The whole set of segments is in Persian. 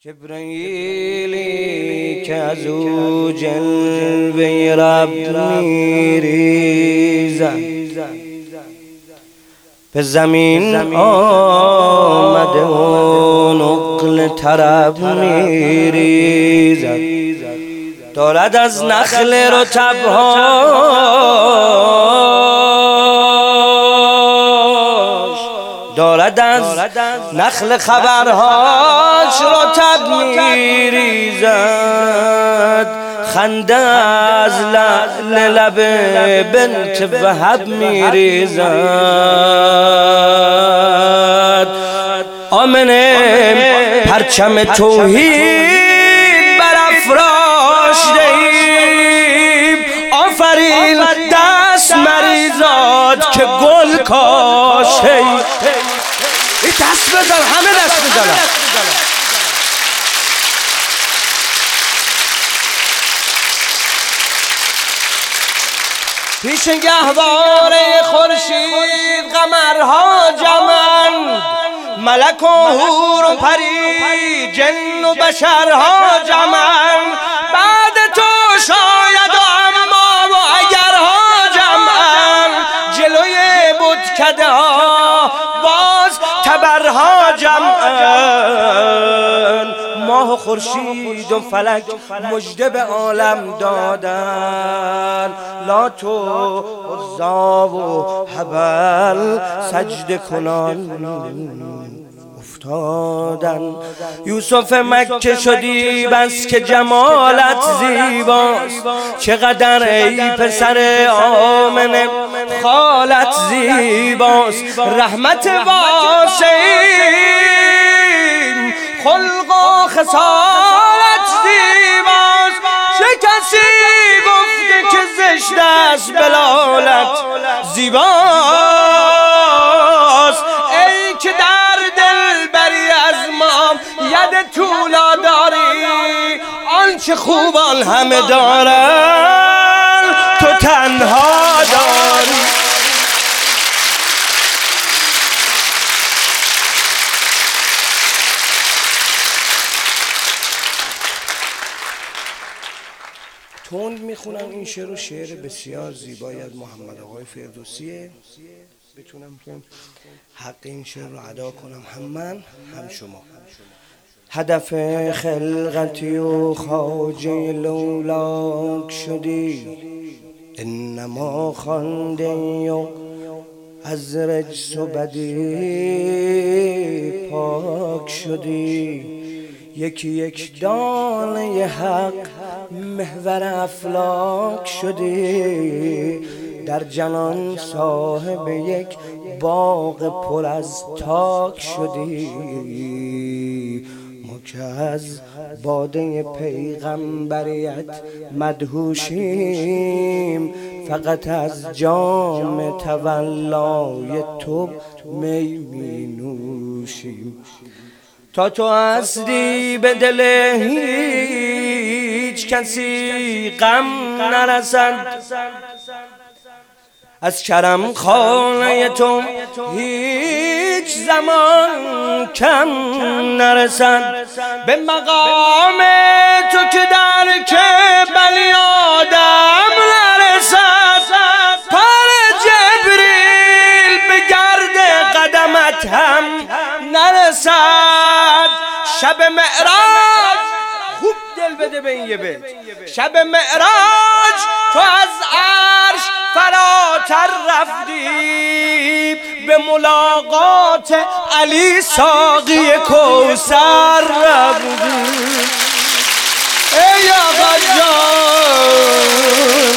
جبرئیلی که از او جلوه رب میریزد به زمین آمده و نقل طرب میریزد دارد از نخل رطبهاش دارد از نخل خبرهاش رطب میریزد خنده از لب بنت وهب میریزد آمنه پرچم توحید برافراشته ایم آفرین دست مریزاد که گل کاشته ای دست بزن همه دست بزنن پیش گهواره خورشید قمرها جمعند ملک و حور و پری جن و بشرها جمعند بعد تو شاید و اما و اگرها جمعند جلوی بتکده ها باز تبرها جمعند ماه و خورشید و فلک مژده به عالم دادن لات و عزی و هبل سجده کنان افتادن یوسف مکه شدی بس که جمالت زیباست چقدر ای پسر آمنه خالت زیباست رحمت واسعین خلق و خصالت زیباست چه کسی گفته که زشت است بلالت زیباست ای که در دل بری از ما ید طولا داری آنچه خوبان همه دارن تو تنها داری تند میخونم این شعر و شعر بسیار زیبایی از محمد آقای فردوسیه بتونم که حق این شعر رو ادا کنم هم من هم شما هدف خلقتی و خواجه لولاک شدی انما خوانده و از رجس و بدی پاک شدی یکی یک دانه حق محور افلاک شدی در جنان صاحب یک باغ پر از تاک شدی ما که از باده پیغمبریت مدهوشیم فقط از جام تولای تو می می نوشیم تا تو هستی به دل هیچ کسی غم نرسد از کرم خانه تو هیچ زمان کم نرسد به مقام تو که در که بلی آدم نرسد پر جبریل به گرد قدمت هم نرسد شب معراج خوب دل بده به این یه بیت شب معراج تو از عرش فراتر رفتی به ملاقات علی ساقی کوثر رفتی ای آقا جان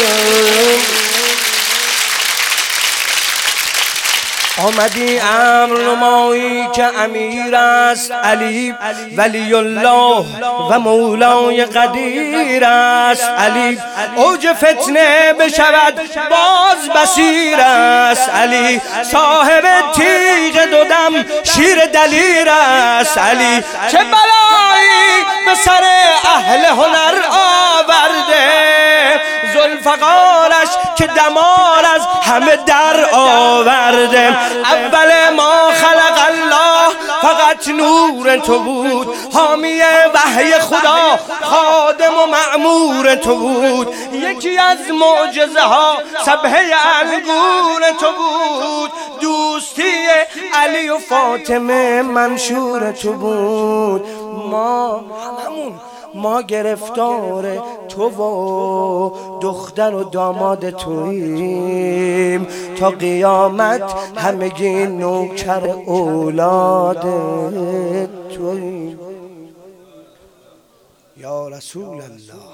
آمدی امر نمایی که امیر است علی ولی الله و مولای قدیر است علی اوج فتنه بشود باز بصیر است علی صاحب تیغ دو دم شیر دلیر است علی چه بلایی به سر اهل هنر آورده ذوالفقارش که دمار از همه در آورده اول ما خلق الله فقط نور تو بود، حامی وحی خدا، خادم و مأمور تو بود. یکی از معجزه ها سبحه انگور تو بود، دوستی علی و فاطمه منشور تو بود. ما گرفتار تو و دختر و داماد توییم، تا قیامت همگی نوکر اولاد توییم. یا رسول الله،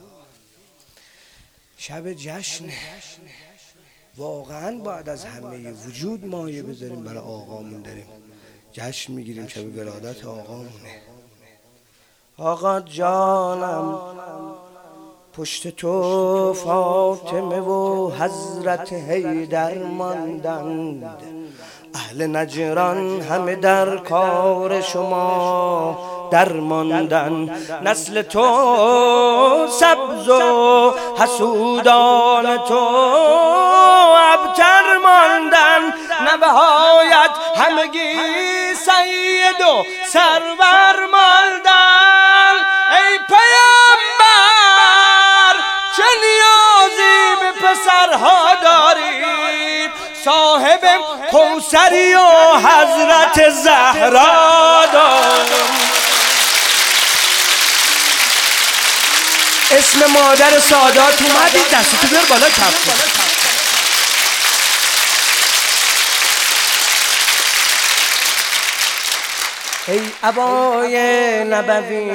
شب جشنه، واقعا باید از همه وجود مایه بذاریم برای آقامون، داریم جشن میگیریم، شب ولادت آقامونه. آقا جانم پشت تو فاطمه و حضرت حیدر ماندند، اهل نجران همه در کار شما در ماندن. نسل تو سبز و حسودان تو ابتر ماندن، نبهایت همگی سید و سرور ماندن. ای پیامبر چه نیازی به پسرها داری، صاحب کوثری و حضرت زهرا داری. اسم مادر سادات اومدی، دستتو بیار بالا کف کن. ای ابای نبوی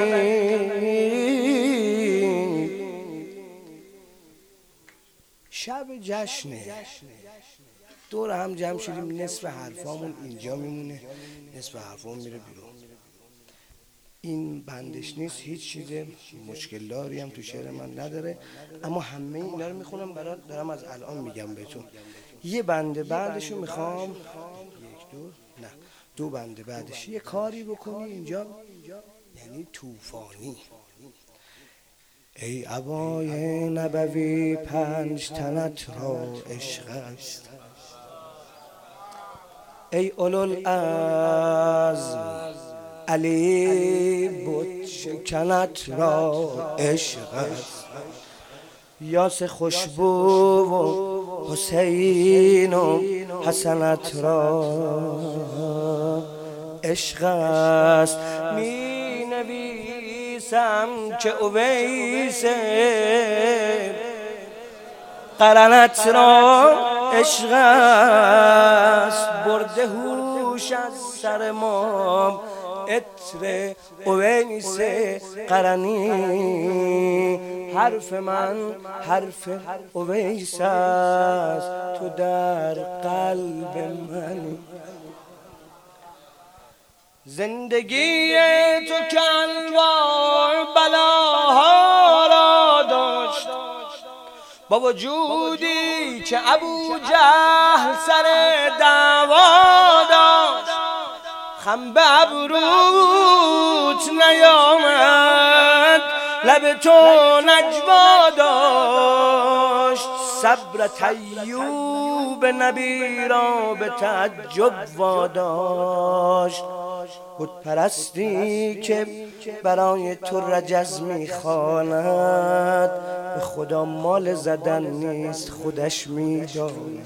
شب جشنه، دور هم جمع شدیم، نصف حرفامون اینجا میمونه، نصف حرفامون میره بیرون. این بندش نیست، هیچ چیز مشکلداری هم تو شعر من نداره، اما همه اینا رو میخونم برات، دارم از الان میگم بهتون. یه بنده بعدشو میخوام، دو بنده بعدش یه کاری بکنی اینجا، یعنی طوفانی. ای ابای نبوی 5 تنت را عشق است، ای اولوالعزم علی بت شکنت را عشق است. یاس خوشبو و حسین و حسنت را عشق است. می نویسم که اویس قرنت را عشق است. برده هوش از سر ما عطر اویس قرنی، حرف من حرف اویس است، تو در قلب منی. زندگی تو که انواع بلاها را داشت، با وجودی که ابو جهل سر دعوا داشت. خم به ابروت نیامد، لب تو نجوا داشت. صبر ایوب نبی را به تعجب واداشت. بت پرستی که برای تو رجز میخواند، به خدا مال زدن نیست خودش میداند.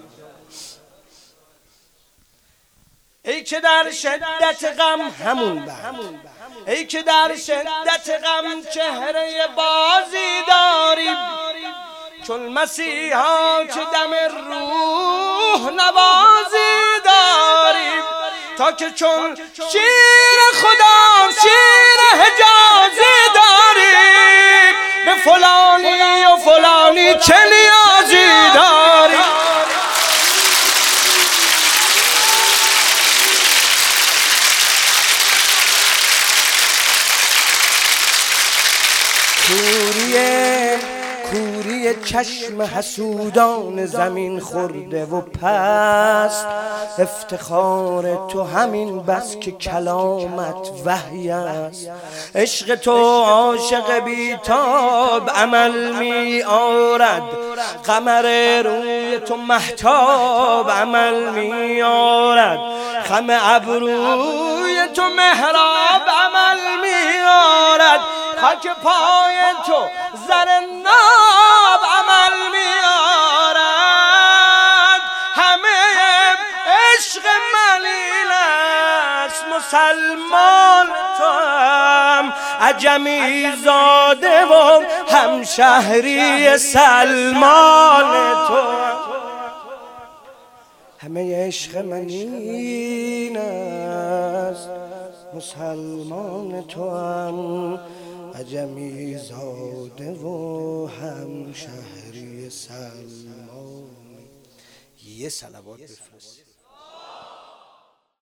ای که در شدت غم ای که در شدت غم چهره بازی داری، چون مسیحا که دم روح نوازی داری. تا که چون شیر خدا شیر حجازی داری، به فلانی و فلانی چه نیازی داری. کوری چشم حسودان زمین خورده و پست، افتخار تو همین بس که کلامت وحی است. عشق تو عاشق بیتاب عمل می آرد، قمر روی تو مهتاب عمل می آرد. خم ابروی محراب عمل میارد، خاک پای تو زر ناب عمل میارد. همه عشق من این است مسلمان تو هم عجمی زاده و همشهری سلمان تو هم. همه عشق من این است مسلمان تو هم عجمی زاده و همشهری سلمان. یه صلوات بفرست.